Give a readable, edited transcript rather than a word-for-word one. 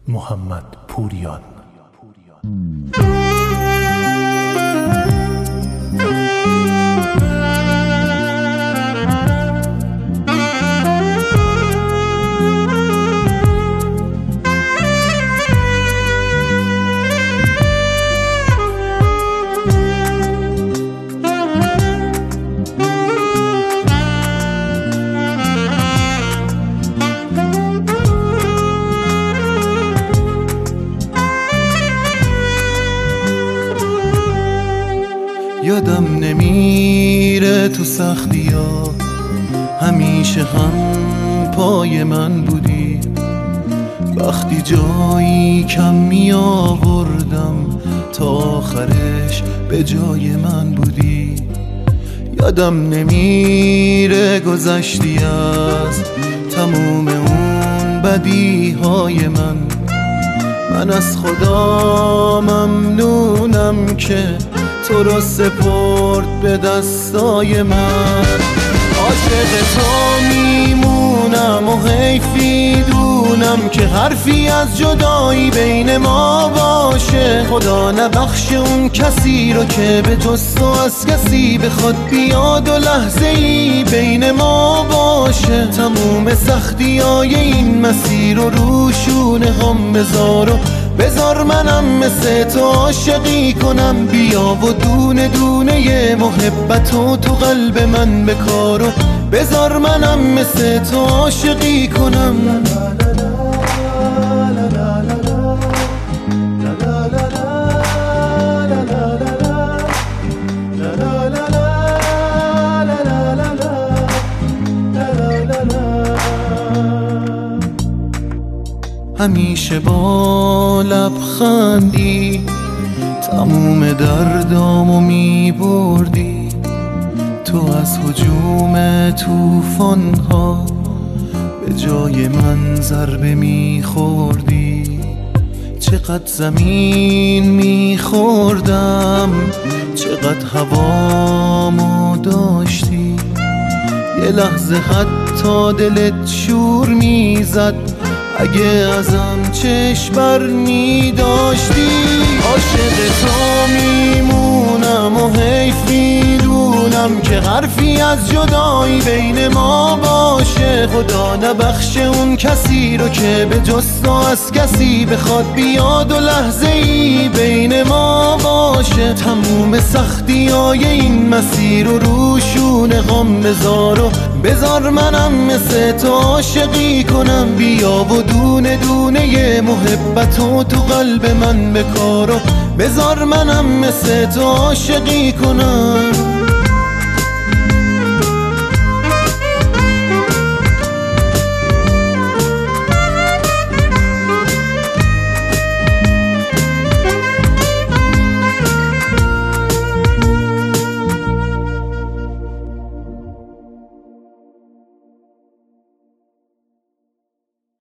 محمد پوریان. یادم نمیره تو سختی‌ها همیشه هم پای من بودی، وقتی جایی کم می آوردم تا آخرش به جای من بودی. یادم نمیره گذشتی از تموم اون بدیهای من از خدا ممنونم که تو رو سپرد به دستای من. عاشق تو میمونم و حیفی دونم که حرفی از جدایی بین ما باشه. خدا نبخش اون کسی رو که به جز تو از کسی بخواد بیاد و لحظه ای بین ما باشه. تموم سختی های این مسیر رو روشونه هم بذار منم مثل تو عاشقی کنم. بیا و دونه دونه محبتو تو قلب من بکار و بذار منم مثل تو عاشقی کنم. همیشه با لبخندی تموم دردامو میبردی، تو از هجوم طوفان‌ها به جای من ضربه میخوردی. چقدر زمین میخوردم، چقدر هوامو داشتی، یه لحظه حتی دلت شور میزد اگه ازم چشم بر می داشتی. عاشق تو میمونم و حیف میدونم که حرفی از جدایی بین ما باشه. خدا نبخش اون کسی رو که به جز تو از کسی بخواد بیاد و لحظه ای بین ما باشه. تموم سختی های این مسیر رو روشونه غم بذار منم مثل تو عاشقی کنم. بیا و دونه دونه محبتو تو قلب من بکار و بذار منم مثل تو عاشقی کنم.